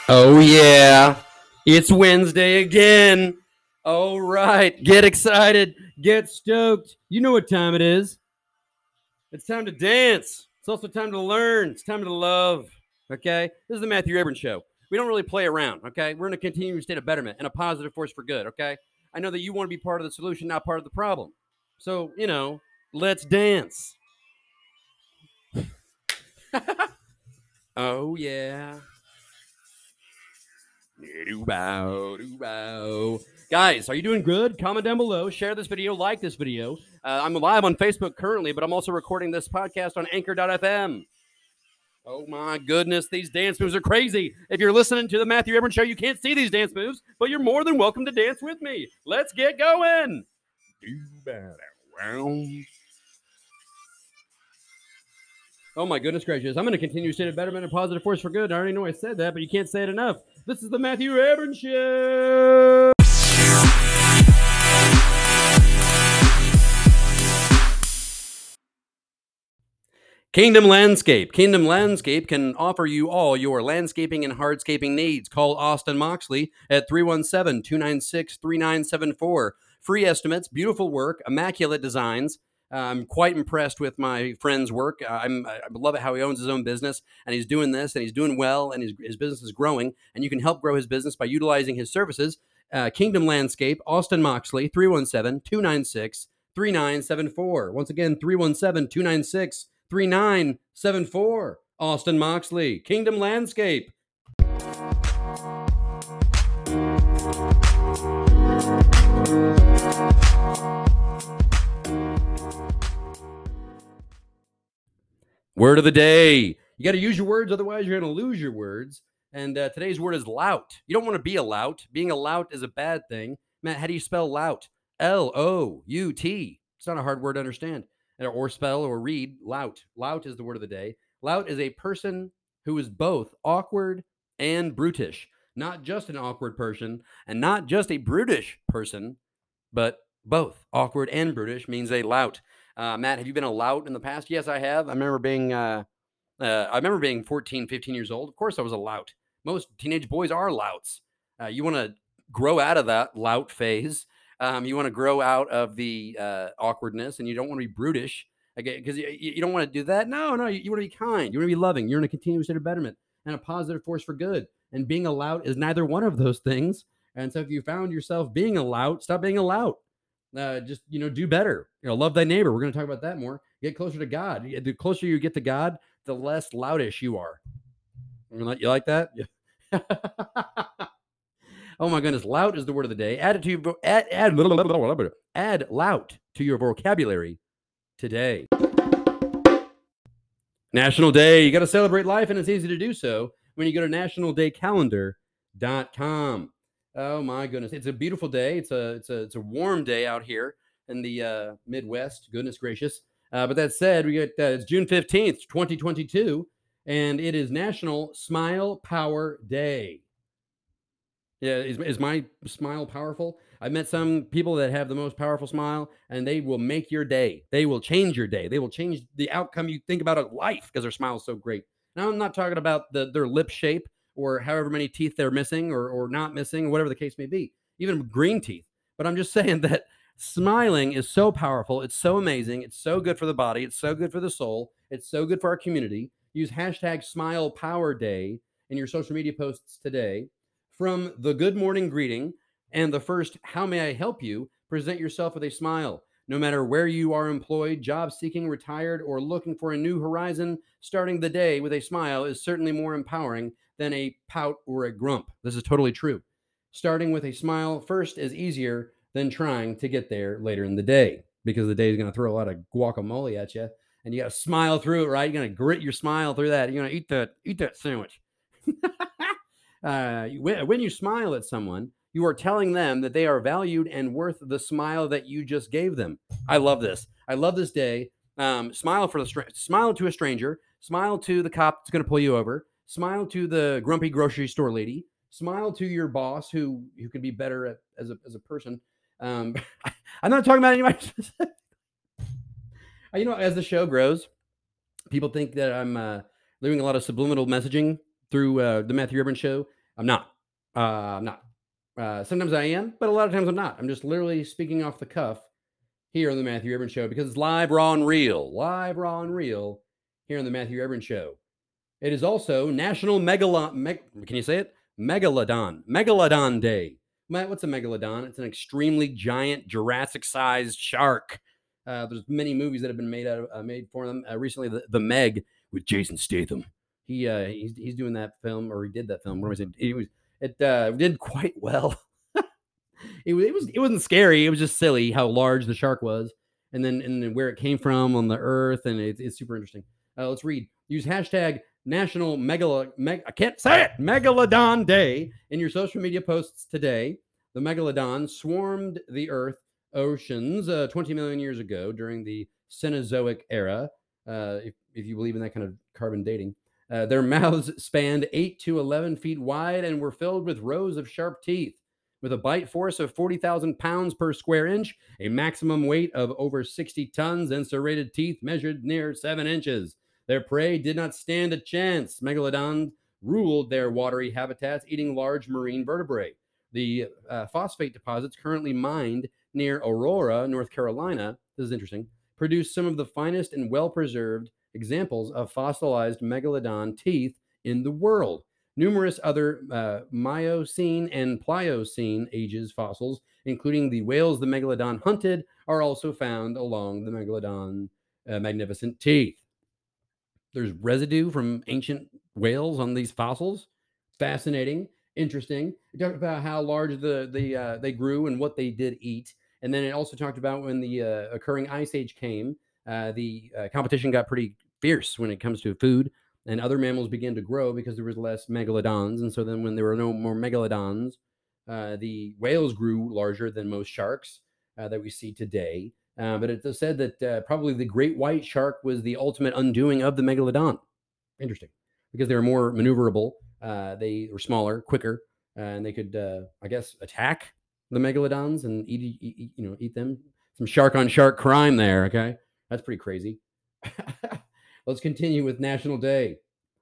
Oh, yeah. It's Wednesday again. All right. Get excited. Get stoked. You know what time it is. It's time to dance. It's also time to learn. It's time to love. Okay? This is the Matthew Abrams Show. We don't really play around. Okay? We're in a continuing state of betterment and a positive force for good. Okay? I know that you want to be part of the solution, not part of the problem. So, let's dance. Oh, yeah. Guys, are you doing good? Comment down below. Share this video. Like this video. I'm live on Facebook currently, but I'm also recording this podcast on Anchor.fm. Oh my goodness, these dance moves are crazy. If you're listening to the Matthew Abrams Show, you can't see these dance moves, but you're more than welcome to dance with me. Let's get going. Oh my goodness gracious. I'm going to continue to state a betterment and positive force for good. I already know I said that, but you can't say it enough. This is the Matthew Abrams Show. Kingdom Landscape. Kingdom Landscape can offer you all your landscaping and hardscaping needs. Call Austin Moxley at 317-296-3974. Free estimates, beautiful work, immaculate designs. I'm quite impressed with my friend's work. I love it how he owns his own business, and he's doing this, and he's doing well, and his business is growing, and you can help grow his business by utilizing his services. Kingdom Landscape, Austin Moxley, 317-296-3974. Once again, 317-296-3974. Austin Moxley, Kingdom Landscape. Word of the day. You got to use your words, otherwise you're going to lose your words. And today's word is lout. You don't want to be a lout. Being a lout is a bad thing. Matt, how do you spell lout? L-O-U-T. It's not a hard word to understand or spell or read. Lout. Lout is the word of the day. Lout is a person who is both awkward and brutish. Not just an awkward person and not just a brutish person, but both. Awkward and brutish means a lout. Matt, have you been a lout in the past? Yes, I have. I remember being 14, 15 years old. Of course, I was a lout. Most teenage boys are louts. You want to grow out of that lout phase. You want to grow out of the awkwardness, and you don't want to be brutish. Because you don't want to do that. No, you want to be kind. You want to be loving. You're in a continuous state of betterment and a positive force for good. And being a lout is neither one of those things. And so if you found yourself being a lout, stop being a lout. Just do better. Love thy neighbor. We're going to talk about that more. Get closer to God. The closer you get to God, the less loutish you are. You like that? Yeah. Oh my goodness, lout is the word of the day. Add lout to your vocabulary today. National Day. You got to celebrate life, and it's easy to do so when you go to nationaldaycalendar.com. Oh my goodness, it's a beautiful day. It's a warm day out here in the Midwest. Goodness gracious. But that said, we get it's June 15th, 2022, and it is National Smile Power Day. Yeah, is my smile powerful? I've met some people that have the most powerful smile, and they will make your day. They will change your day. They will change the outcome you think about of life because their smile is so great. Now, I'm not talking about their lip shape or however many teeth they're missing or not missing, whatever the case may be, even green teeth. But I'm just saying that smiling is so powerful. It's so amazing. It's so good for the body. It's so good for the soul. It's so good for our community. Use hashtag Smile Power Day in your social media posts today. From the good morning greeting and the first how may I help you, present yourself with a smile. No matter where you are employed, job seeking, retired, or looking for a new horizon, starting the day with a smile is certainly more empowering than a pout or a grump. This is totally true. Starting with a smile first is easier than trying to get there later in the day, because the day is going to throw a lot of guacamole at you, and you got to smile through it, right? You're going to grit your smile through that. You're going to eat that sandwich. When you smile at someone, you are telling them that they are valued and worth the smile that you just gave them. I love this. I love this day. Smile to a stranger. Smile to the cop that's going to pull you over. Smile to the grumpy grocery store lady. Smile to your boss who can be better as a person. I'm not talking about anybody specific. As the show grows, people think that I'm doing a lot of subliminal messaging through the Matthew Abrams Show. I'm not. I'm not. Sometimes I am, but a lot of times I'm not. I'm just literally speaking off the cuff here on the Matthew Ebron Show because it's live, raw, and real. Live, raw, and real here on the Matthew Ebron Show. It is also National can you say it? Megalodon Day. Matt, what's a megalodon? It's an extremely giant Jurassic-sized shark. There's many movies that have been made for them. Recently, the Meg with Jason Statham. He's doing that film, or he did that film. What was it? It did quite well. It wasn't scary. It was just silly how large the shark was, and then where it came from on the earth, and it's super interesting. Let's read. Use hashtag National I can't say it, Megalodon Day in your social media posts today. The megalodon swarmed the Earth oceans 20 million years ago during the Cenozoic era. If you believe in that kind of carbon dating. Their mouths spanned 8 to 11 feet wide and were filled with rows of sharp teeth. With a bite force of 40,000 pounds per square inch, a maximum weight of over 60 tons, and serrated teeth measured near 7 inches. Their prey did not stand a chance. Megalodons ruled their watery habitats, eating large marine vertebrae. The phosphate deposits currently mined near Aurora, North Carolina, this is interesting, produce some of the finest and well-preserved examples of fossilized megalodon teeth in the world. Numerous other Miocene and Pliocene ages fossils, including the whales the megalodon hunted, are also found along the megalodon magnificent teeth. There's residue from ancient whales on these fossils. Fascinating, interesting. It talked about how large they grew and what they did eat, and then it also talked about when the occurring ice age came. The competition got pretty fierce when it comes to food, and other mammals began to grow because there was less megalodons. And so then, when there were no more megalodons, the whales grew larger than most sharks that we see today. But it said that probably the great white shark was the ultimate undoing of the megalodon. Interesting, because they were more maneuverable. They were smaller, quicker, and they could, I guess, attack the megalodons and eat them. Some shark on shark crime there. Okay, that's pretty crazy. Let's continue with National Day.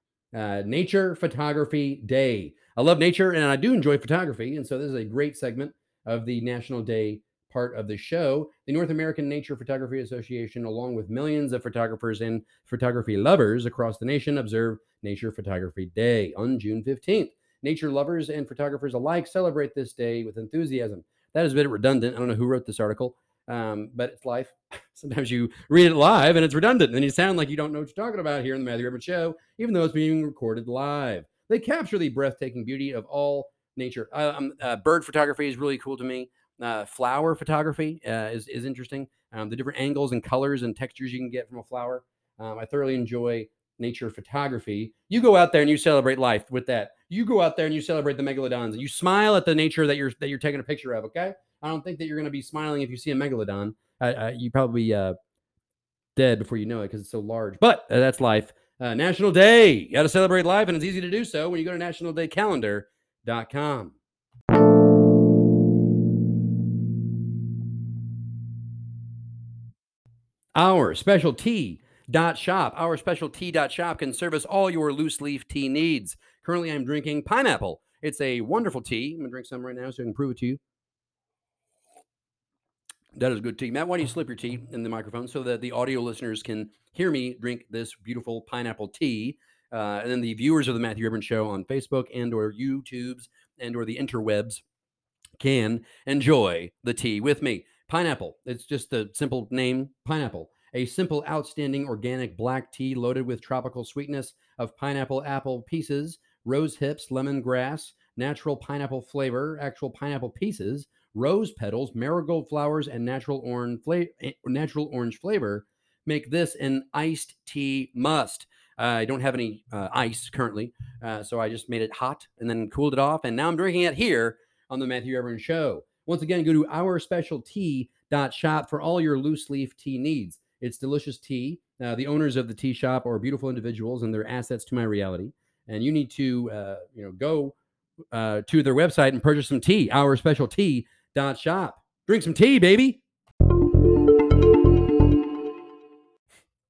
Nature Photography Day. I love nature and I do enjoy photography. And so this is a great segment of the National Day part of the show. The North American Nature Photography Association, along with millions of photographers and photography lovers across the nation, observe Nature Photography Day on June 15th. Nature lovers and photographers alike celebrate this day with enthusiasm. That is a bit redundant. I don't know who wrote this article, but it's life. Sometimes you read it live and it's redundant, and you sound like you don't know what you're talking about here in the Matthew Ebron Show, even though it's being recorded live. They capture the breathtaking beauty of all nature. Bird photography is really cool to me. Flower photography is interesting. The different angles and colors and textures you can get from a flower. I thoroughly enjoy nature photography. You go out there and you celebrate life with that. You go out there and you celebrate the megalodons, and you smile at the nature that you're taking a picture of. Okay, I don't think that you're going to be smiling if you see a megalodon. You probably dead before you know it because it's so large. But that's life. National Day. You got to celebrate life, and it's easy to do so when you go to nationaldaycalendar.com. Our special tea.shop. Our special tea.shop can service all your loose leaf tea needs. Currently, I'm drinking pineapple. It's a wonderful tea. I'm going to drink some right now so I can prove it to you. That is good tea. Matt, why don't you slip your tea in the microphone so that the audio listeners can hear me drink this beautiful pineapple tea? And then the viewers of the Matthew Ebron Show on Facebook and or YouTubes and or the interwebs can enjoy the tea with me. Pineapple. It's just a simple name, pineapple. A simple, outstanding organic black tea loaded with tropical sweetness of pineapple apple pieces, rose hips, lemongrass, natural pineapple flavor, actual pineapple pieces, rose petals, marigold flowers, and natural orange flavor make this an iced tea must. I don't have any ice currently, so I just made it hot and then cooled it off, and now I'm drinking it here on the Matthew Ebron Show. Once again, go to ourspecialtea.shop for all your loose leaf tea needs. It's delicious tea. The owners of the tea shop are beautiful individuals, and they're assets to my reality. And you need to, go to their website and purchase some tea. Ourspecialtea.shop. Drink some tea, baby.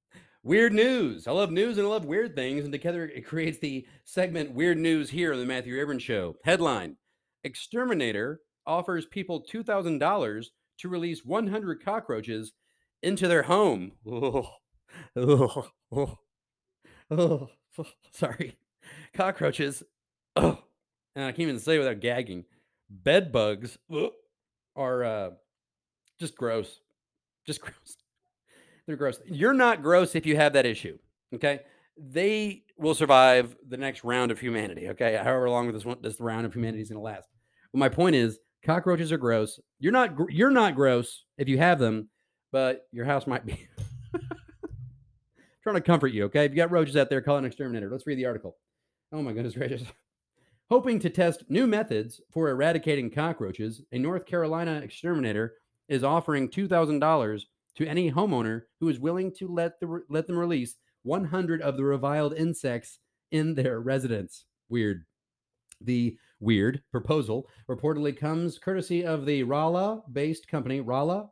Weird news. I love news and I love weird things. And together it creates the segment Weird News here on the Matthew Abrams Show. Headline: Exterminator offers people $2,000 to release 100 cockroaches into their home. Oh, oh, oh, oh, sorry. Cockroaches. Oh, and I can't even say without gagging. Bed bugs are just gross. Just gross. They're gross. You're not gross if you have that issue. Okay. They will survive the next round of humanity. Okay. However long this round of humanity is going to last. But my point is, cockroaches are gross. You're not gross if you have them, but your house might be. Trying to comfort you. Okay. If you got roaches out there, call an exterminator. Let's read the article. Oh my goodness gracious. Hoping to test new methods for eradicating cockroaches, a North Carolina exterminator is offering $2,000 to any homeowner who is willing to let them release 100 of the reviled insects in their residence. Weird. The weird proposal reportedly comes courtesy of the Rolla-based company Rolla.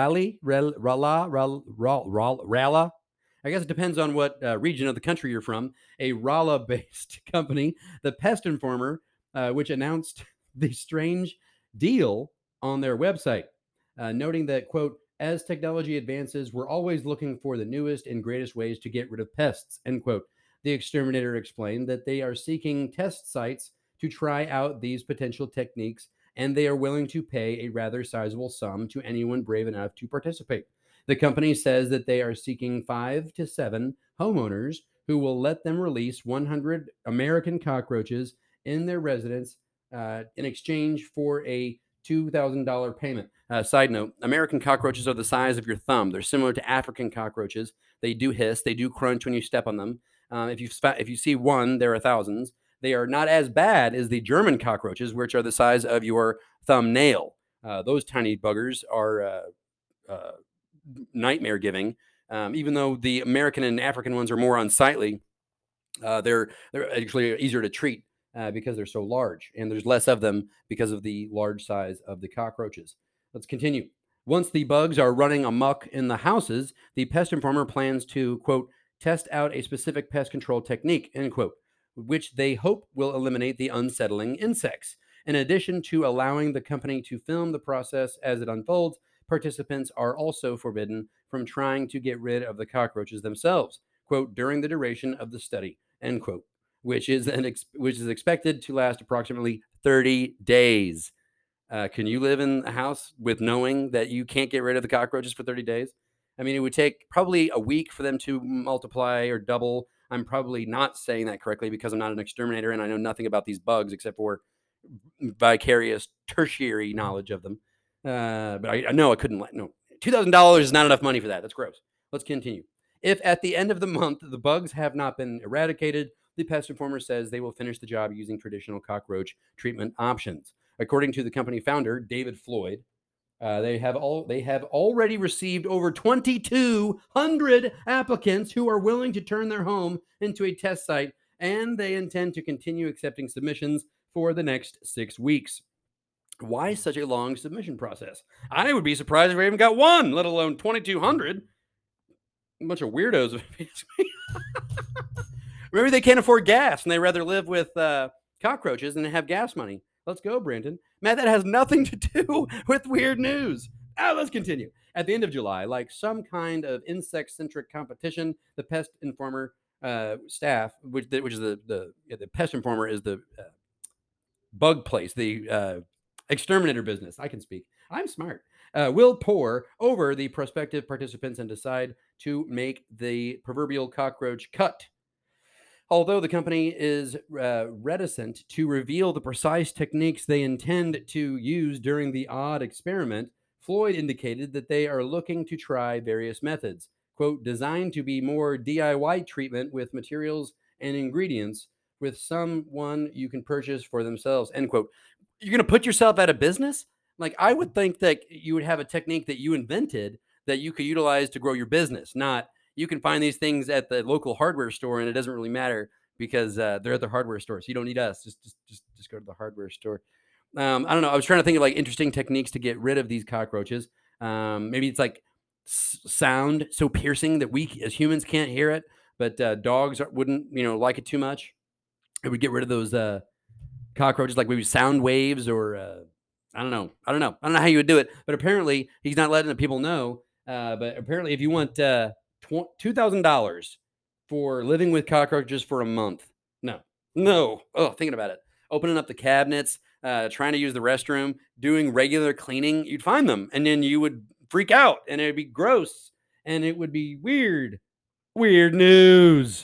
I guess it depends on what region of the country you're from. A Rolla-based company, the Pest Informer, which announced the strange deal on their website, noting that, quote, as technology advances, we're always looking for the newest and greatest ways to get rid of pests, end quote. The exterminator explained that they are seeking test sites to try out these potential techniques, and they are willing to pay a rather sizable sum to anyone brave enough to participate. The company says that they are seeking 5 to 7 homeowners who will let them release 100 American cockroaches in their residence in exchange for a $2,000 payment. Side note: American cockroaches are the size of your thumb. They're similar to African cockroaches. They do hiss. They do crunch when you step on them. If you see one, there are thousands. They are not as bad as the German cockroaches, which are the size of your thumbnail. Those tiny buggers are nightmare giving. Even though the American and African ones are more unsightly, they're actually easier to treat because they're so large, and there's less of them because of the large size of the cockroaches. Let's continue. Once the bugs are running amok in the houses, the Pest Informer plans to, quote, test out a specific pest control technique, end quote, which they hope will eliminate the unsettling insects. In addition to allowing the company to film the process as it unfolds, participants are also forbidden from trying to get rid of the cockroaches themselves, quote, during the duration of the study, end quote, which is expected to last approximately 30 days. Can you live in a house with knowing that you can't get rid of the cockroaches for 30 days? I mean, it would take probably a week for them to multiply or double. I'm probably not saying that correctly because I'm not an exterminator and I know nothing about these bugs except for vicarious tertiary knowledge of them. But I know I couldn't let no. $2,000 is not enough money for that. That's gross. Let's continue. If at the end of the month the bugs have not been eradicated, the Pest Informer says they will finish the job using traditional cockroach treatment options. According to the company founder, David Floyd, they have already received over 2,200 applicants who are willing to turn their home into a test site, and they intend to continue accepting submissions for the next 6 weeks. Why such a long submission process? I would be surprised if we even got one, let alone 2,200. A bunch of weirdos. Maybe they can't afford gas and they rather live with cockroaches than have gas money. Let's go, Brandon. Matt, that has nothing to do with weird news. Let's continue. At the end of July, like some kind of insect-centric competition, the Pest Informer staff, which is the Pest Informer is the bug place, the exterminator business. I can speak. I'm smart. Will pore over the prospective participants and decide to make the proverbial cockroach cut. Although the company is reticent to reveal the precise techniques they intend to use during the odd experiment, Floyd indicated that they are looking to try various methods, quote, designed to be more DIY treatment with materials and ingredients with someone you can purchase for themselves, end quote. You're going to put yourself out of business? Like, I would think that you would have a technique that you invented that you could utilize to grow your business, not you can find these things at the local hardware store and it doesn't really matter because they're at the hardware store. So you don't need us. Just go to the hardware store. I don't know. I was trying to think of like interesting techniques to get rid of these cockroaches. Maybe it's like sound so piercing that we as humans can't hear it, but dogs wouldn't, like it too much. It would get rid of those cockroaches, like maybe sound waves or I don't know. I don't know. I don't know how you would do it, but apparently he's not letting the people know. But apparently, if you want $2,000 for living with cockroaches for a month, no, no. Oh, thinking about it, opening up the cabinets, trying to use the restroom, doing regular cleaning, you'd find them, and then you would freak out, and it'd be gross, and it would be weird. Weird news.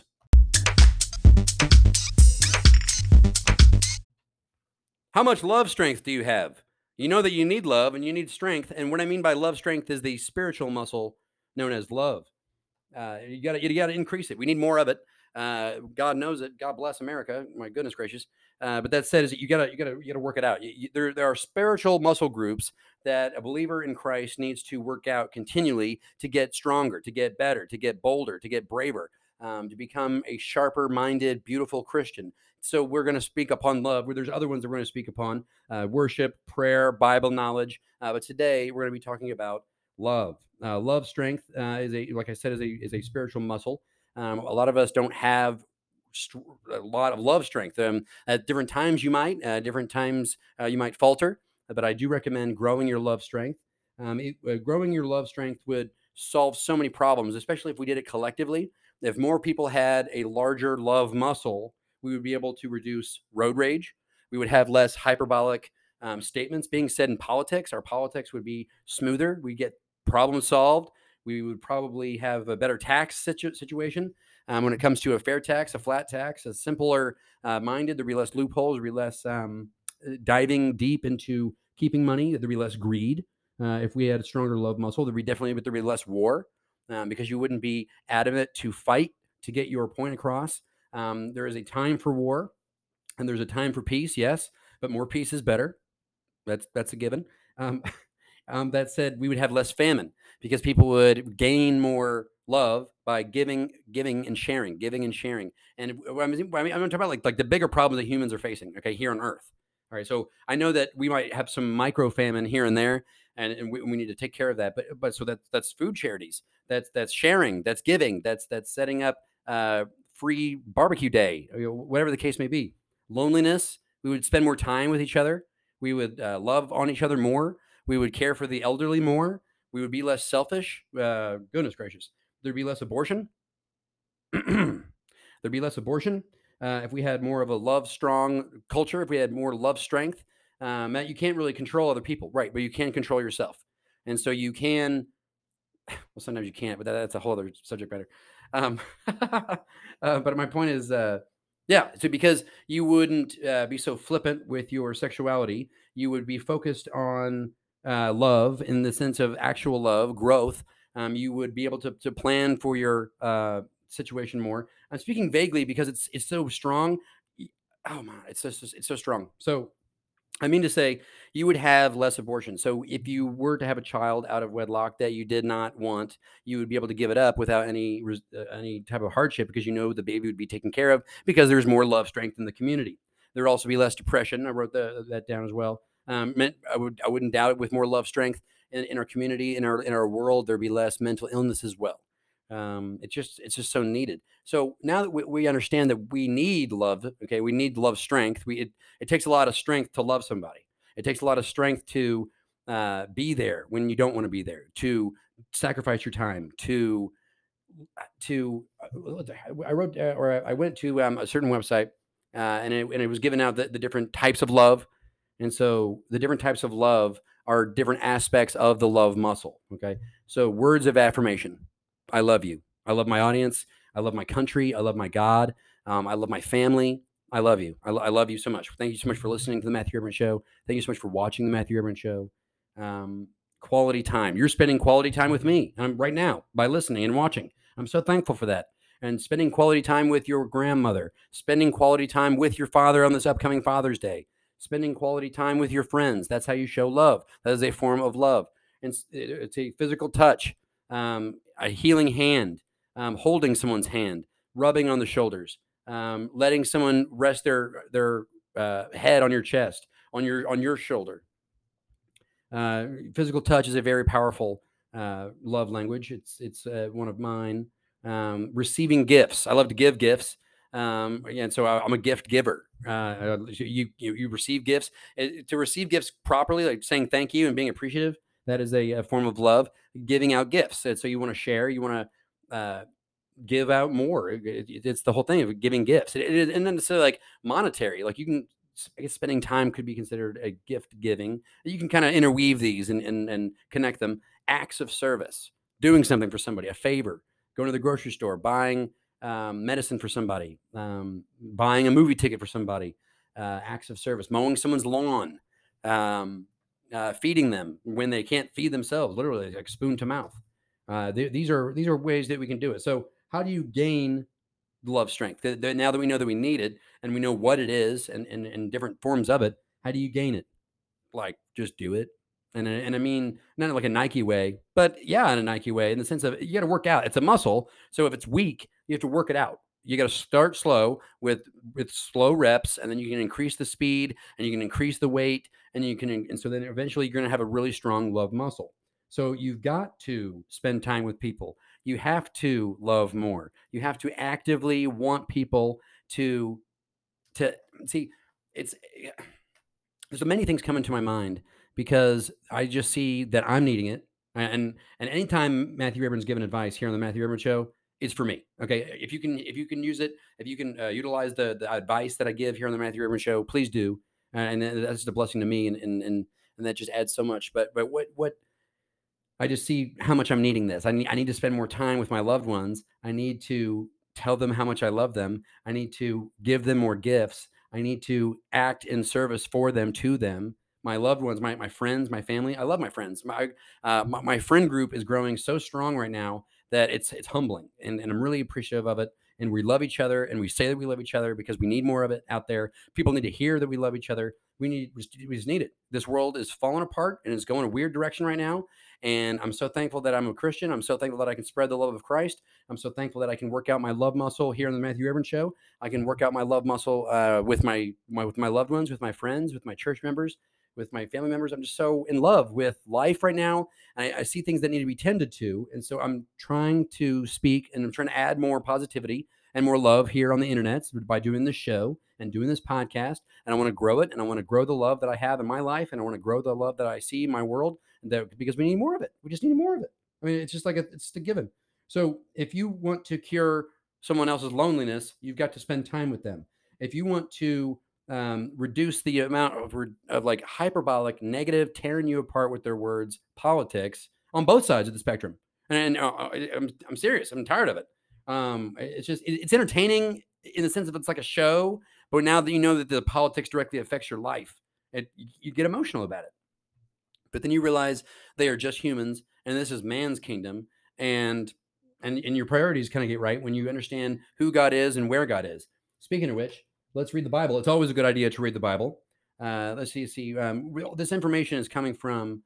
How much love strength do you have? You know that you need love and you need strength. And what I mean by love strength is the spiritual muscle known as love. You got to increase it. We need more of it. God knows it. God bless America. My goodness gracious. But that said, is that you gotta work it out. There are spiritual muscle groups that a believer in Christ needs to work out continually to get stronger, to get better, to get bolder, to get braver, to become a sharper minded, beautiful Christian. So we're going to speak upon love. Where there's other ones that we're going to speak upon: worship, prayer, Bible knowledge. But today we're going to be talking about love. Love strength like I said, is a spiritual muscle. A lot of us don't have a lot of love strength. At different times different times you might falter, but I do recommend growing your love strength. Growing your love strength would solve so many problems, especially if we did it collectively. If more people had a larger love muscle, we would be able to reduce road rage. We would have less hyperbolic statements being said in politics. Our politics would be smoother. We get problem solved. We would probably have a better tax situation. When it comes to a fair tax, a flat tax, a simpler minded, there'd be less loopholes, there'd be less diving deep into keeping money, there'd be less greed. If we had a stronger love muscle, there'd be less war because you wouldn't be adamant to fight to get your point across. There is a time for war and there's a time for peace, yes, but more peace is better. That's a given. Um, that said, we would have less famine because people would gain more love by giving and sharing, giving and sharing. And I'm talking about like the bigger problems that humans are facing, okay, here on Earth. All right, so I know that we might have some micro famine here and there, and we need to take care of that. But so that's food charities, that's sharing, that's giving, that's setting up free barbecue day, whatever the case may be. Loneliness, we would spend more time with each other. We would love on each other more. We would care for the elderly more. We would be less selfish. Goodness gracious. There'd be less abortion. There'd be less abortion if we had more of a love strong culture, if we had more love strength. Matt, you can't really control other people, right? But you can control yourself. And so you can, well, sometimes you can't, but that's a whole other subject matter. But my point is, yeah, so because you wouldn't be so flippant with your sexuality, you would be focused on love in the sense of actual love, growth. You would be able to plan for your situation more. I'm speaking vaguely because it's so strong. Oh man, it's so strong. So I mean to say, you would have less abortion. So if you were to have a child out of wedlock that you did not want, you would be able to give it up without any type of hardship because you know the baby would be taken care of because there's more love strength in the community. There would also be less depression. I wrote that down as well. I wouldn't doubt it. With more love strength in our community, in our world, there'd be less mental illness as well. It's just so needed. So now that we understand that we need love, okay, we need love strength. It takes a lot of strength to love somebody. It takes a lot of strength to be there when you don't want to be there, to sacrifice your time, I wrote or I went to a certain website and it was giving out the different types of love. And so the different types of love are different aspects of the love muscle. Okay. So words of affirmation. I love you. I love my audience. I love my country. I love my God. I love my family. I love you. I love you so much. Thank you so much for listening to the Matthew Urban Show. Thank you so much for watching the Matthew Urban Show. Quality time. You're spending quality time with me right now by listening and watching. I'm so thankful for that. And spending quality time with your grandmother, spending quality time with your father on this upcoming Father's Day, spending quality time with your friends. That's how you show love. That is a form of love. And it's a physical touch, a healing hand, holding someone's hand, rubbing on the shoulders, letting someone rest their head on your chest, on your shoulder. Physical touch is a very powerful love language. It's one of mine. Receiving gifts. I love to give gifts. And so I'm a gift giver. You receive gifts. To receive gifts properly, like saying thank you and being appreciative, that is a form of love. Giving out gifts. And so you want to share. You want to give out more. It's the whole thing of giving gifts. It isn't necessarily like monetary. Like you can, I guess, spending time could be considered a gift giving. You can kind of interweave these and connect them. Acts of service, doing something for somebody, a favor, going to the grocery store, buying medicine for somebody, buying a movie ticket for somebody. Acts of service, mowing someone's lawn, feeding them when they can't feed themselves, literally like spoon to mouth. These are ways that we can do it. So how do you gain love strength? Now that we know that we need it and we know what it is and different forms of it, how do you gain it? Like, just do it. And I mean, not in like a Nike way, but yeah, in a Nike way, in the sense of you got to work out. It's a muscle. So if it's weak, you have to work it out. You got to start slow with slow reps, and then you can increase the speed and you can increase the weight, and so then eventually you're going to have a really strong love muscle. So you've got to spend time with people. You have to love more. You have to actively want people to see. It's there's so many things come into my mind because I just see that I'm needing it. And anytime Matthew Rayburn's given advice here on the Matthew Rayburn Show, it's for me. Okay, if you can use it, if you can utilize the advice that I give here on the Matthew Rayburn Show, please do. And that's just a blessing to me, and that just adds so much. But what I just see how much I'm needing this. I need to spend more time with my loved ones. I need to tell them how much I love them. I need to give them more gifts. I need to act in service for them, to them, my loved ones, my friends, my family. I love my friends. My friend group is growing so strong right now that it's humbling, and I'm really appreciative of it. And we love each other, and we say that we love each other because we need more of it out there. People need to hear that we love each other. We just need it. This world is falling apart and it's going a weird direction right now. And I'm so thankful that I'm a Christian. I'm so thankful that I can spread the love of Christ. I'm so thankful that I can work out my love muscle here on the Matthew Rayburn Show. I can work out my love muscle with my loved ones, with my friends, with my church members, with my family members. I'm just so in love with life right now. I see things that need to be tended to, and so I'm trying to speak and I'm trying to add more positivity and more love here on the internet by doing this show and doing this podcast. And I want to grow it, and I want to grow the love that I have in my life, and I want to grow the love that I see in my world. Because we need more of it. We just need more of it. I mean, it's just like it's a given. So if you want to cure someone else's loneliness, you've got to spend time with them. If you want to reduce the amount of like hyperbolic, negative, tearing you apart with their words, politics on both sides of the spectrum, and I'm serious. I'm tired of it. It's entertaining in the sense of it's like a show, but now that you know that the politics directly affects your life, you get emotional about it. But then you realize they are just humans, and this is man's kingdom, and your priorities kind of get right when you understand who God is and where God is. Speaking of which, let's read the Bible. It's always a good idea to read the Bible. Let's see. This information is coming from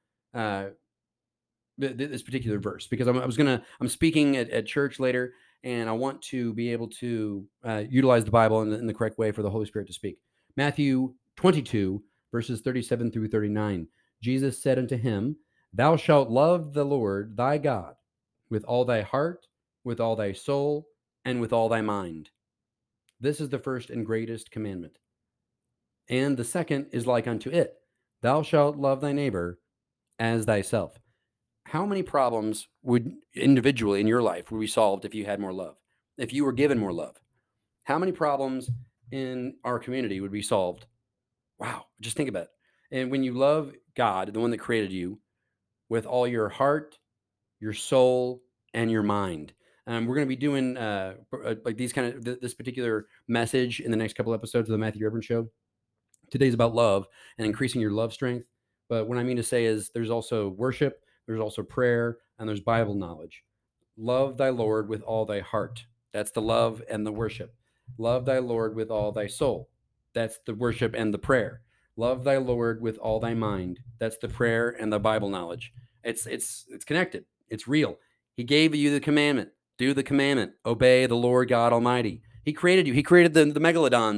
this particular verse because I'm speaking at church later, and I want to be able to utilize the Bible in the correct way for the Holy Spirit to speak. Matthew 22 verses 37 through 39. Jesus said unto him, Thou shalt love the Lord thy God with all thy heart, with all thy soul, and with all thy mind. This is the first and greatest commandment. And the second is like unto it, Thou shalt love thy neighbor as thyself. How many problems would individually in your life would be solved if you had more love? If you were given more love? How many problems in our community would be solved? Wow, just think about it. And when you love God, the one that created you, with all your heart, your soul, and your mind. We're going to be doing like these kind of this particular message in the next couple episodes of the Matthew Rayburn Show. Today's about love and increasing your love strength. But what I mean to say is there's also worship, there's also prayer, and there's Bible knowledge. Love thy Lord with all thy heart. That's the love and the worship. Love thy Lord with all thy soul. That's the worship and the prayer. Love thy Lord with all thy mind. That's the prayer and the Bible knowledge. It's connected. It's real. He gave you the commandment. Do the commandment. Obey the Lord God Almighty. He created you. He created the megalodons.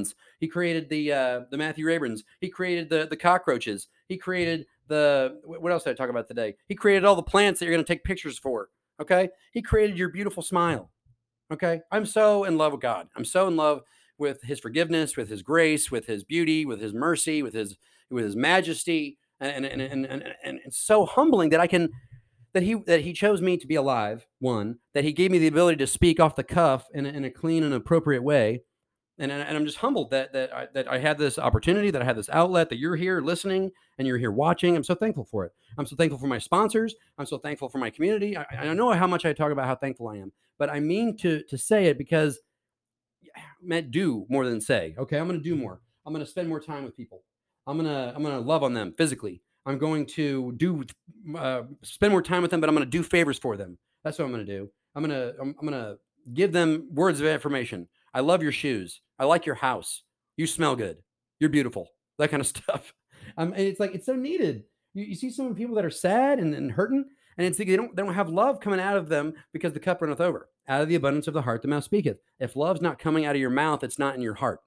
He created the Matthew Abrams. He created the cockroaches. He created what else did I talk about today? He created all the plants that you're going to take pictures for. Okay. He created your beautiful smile. Okay. I'm so in love with God. I'm so in love with his forgiveness, with his grace, with his beauty, with his mercy, with his majesty. And it's so humbling that that he chose me to be alive. One, that he gave me the ability to speak off the cuff in a clean and appropriate way. And I'm just humbled that I had this opportunity, that I had this outlet, that you're here listening and you're here watching. I'm so thankful for it. I'm so thankful for my sponsors. I'm so thankful for my community. I know how much I talk about how thankful I am, but I mean to say it because do more than say. Okay, I'm going to do more. I'm going to spend more time with people. I'm going to love on them physically. I'm going to spend more time with them, but I'm going to do favors for them. That's what I'm going to do. I'm going to give them words of affirmation. I love your shoes. I like your house. You smell good. You're beautiful. That kind of stuff. It's like, it's so needed. You see some people that are sad and hurting, and it's like they don't have love coming out of them because the cup runneth over. Out of the abundance of the heart, the mouth speaketh. If love's not coming out of your mouth, it's not in your heart.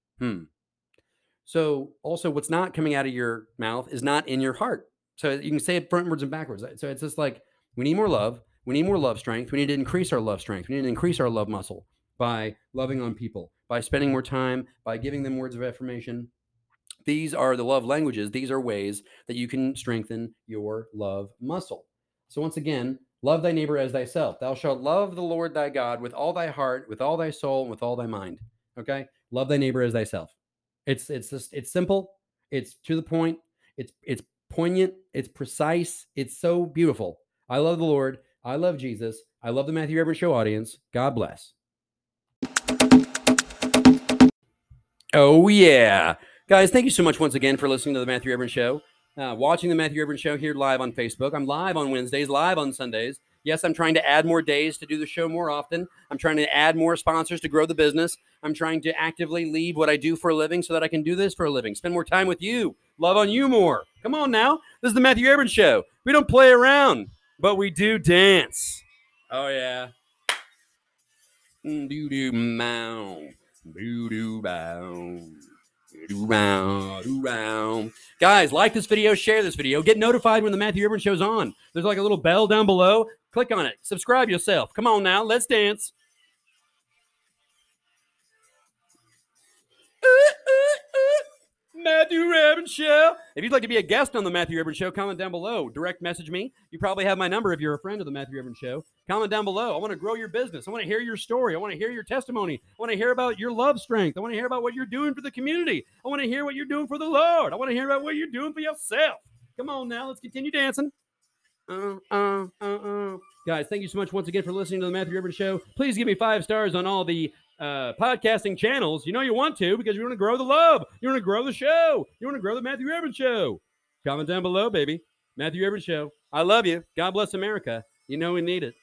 So also what's not coming out of your mouth is not in your heart. So you can say it frontwards and backwards. So it's just like, we need more love. We need more love strength. We need to increase our love strength. We need to increase our love muscle by loving on people, by spending more time, by giving them words of affirmation. These are the love languages. These are ways that you can strengthen your love muscle. So once again, love thy neighbor as thyself. Thou shalt love the Lord thy God with all thy heart, with all thy soul, and with all thy mind. Okay? Love thy neighbor as thyself. It's simple. It's to the point. It's poignant. It's precise. It's so beautiful. I love the Lord. I love Jesus. I love the Matthew Abrams Show audience. God bless. Oh, yeah. Guys, thank you so much once again for listening to the Matthew Abrams Show. Watching the Matthew Abrams Show here live on Facebook. I'm live on Wednesdays, live on Sundays. Yes, I'm trying to add more days to do the show more often. I'm trying to add more sponsors to grow the business. I'm trying to actively leave what I do for a living so that I can do this for a living. Spend more time with you. Love on you more. Come on now. This is the Matthew Abrams Show. We don't play around, but we do dance. Oh, yeah. Do-do-mow. Do-do-bow. Guys, like this video, share this video, get notified when the Matthew Abrams Show's on. There's like a little bell down below. Click on it. Subscribe yourself. Come on now, let's dance. Matthew Abrams Show. If you'd like to be a guest on the Matthew Abrams Show, comment down below. Direct message me. You probably have my number if you're a friend of the Matthew Abrams Show. Comment down below. I want to grow your business. I want to hear your story. I want to hear your testimony. I want to hear about your love strength. I want to hear about what you're doing for the community. I want to hear what you're doing for the Lord. I want to hear about what you're doing for yourself. Come on now, let's continue dancing. Guys, thank you so much once again for listening to the Matthew Abrams Show. Please give me 5 stars on all the podcasting channels. You know you want to, because you want to grow the love. You want to grow the show. You want to grow the Matthew Abrams Show. Comment down below, baby. Matthew Abrams Show. I love you. God bless America. You know we need it.